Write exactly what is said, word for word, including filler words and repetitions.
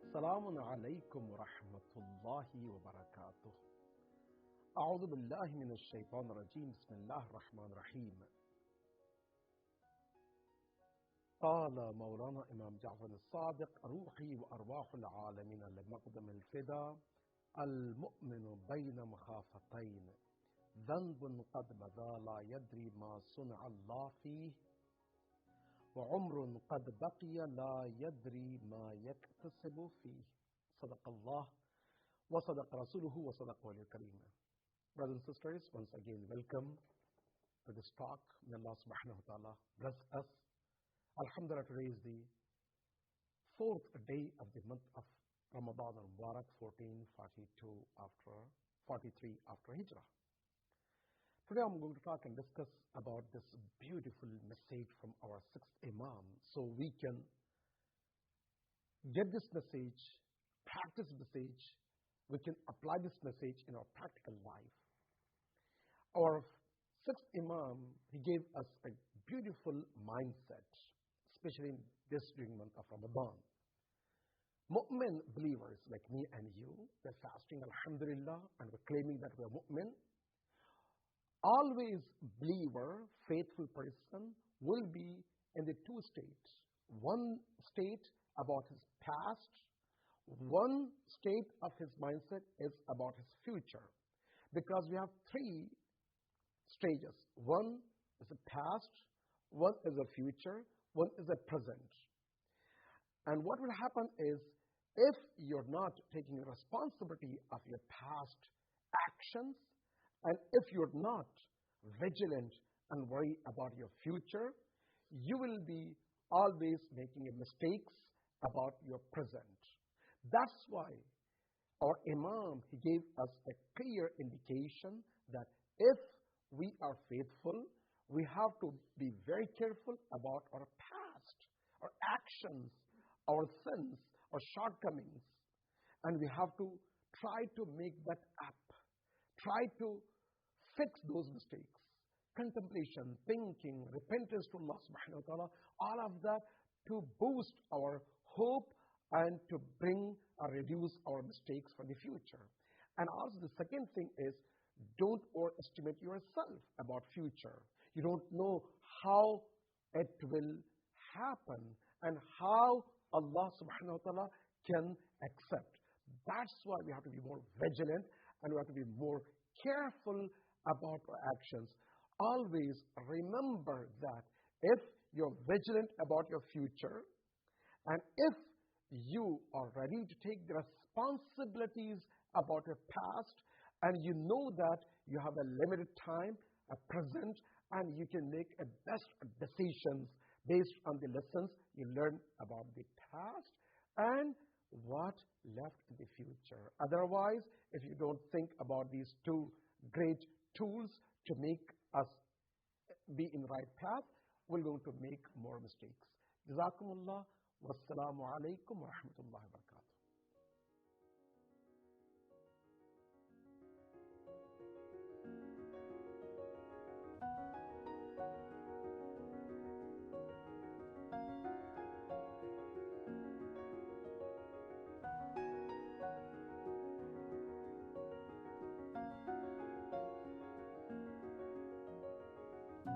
Assalamu alaikum wa rahmatullahi wa barakatuh. A'udhu billahi minash shaitanir rajeem. Bismillahir rahmanir rahim. قال مولانا إمام جعفر الصادق روحي وأرواح العالمين لمقدم الفدا المؤمن بين مخافتين ذنب قد مضى لا يدري ما صنع الله فيه وعمر قد بقي لا يدري ما يكتسب فيه صدق الله وصدق رسوله وصدق ولي الكريم. Brothers and sisters, once again welcome to this talk. May Allah subhanahu wa ta'ala bless us. Alhamdulillah, today is the fourth day of the month of Ramadan al-Mubarak, fourteen forty-two after, forty-three after Hijrah. Today I'm going to talk and discuss about this beautiful message from our sixth Imam, so we can get this message, practice the message, we can apply this message in our practical life. Our sixth Imam, he gave us a beautiful mindset, especially in this during the month of Ramadan. Mu'min believers like me and you, we're fasting, alhamdulillah, and we're claiming that we're mu'min. Always believer, faithful person will be in the two states. One state about his past, one state of his mindset is about his future. Because we have three stages. One is the past, one is the future, one is the present. And what will happen is, if you're not taking responsibility of your past actions, and if you're not vigilant and worry about your future, you will be always making mistakes about your present. That's why our Imam, he gave us a clear indication that if we are faithful, we have to be very careful about our past, our actions, our sins, our shortcomings. And we have to try to make that up. Try to fix those mistakes. Contemplation, thinking, repentance to Allah subhanahu wa ta'ala, all of that to boost our hope and to bring or reduce our mistakes for the future. And also the second thing is, don't overestimate yourself about future. You don't know how it will happen and how Allah subhanahu wa ta'ala can accept. That's why we have to be more vigilant and we have to be more careful about our actions. Always remember that if you're vigilant about your future and if you are ready to take the responsibilities about your past and you know that you have a limited time, a present, and you can make a best decisions based on the lessons you learned about the past and what left in the future. Otherwise, if you don't think about these two great tools to make us be in the right path, we're going to make more mistakes. Jazakumullah. Wassalamu alaikum wa rahmatullahi wa barakatuh.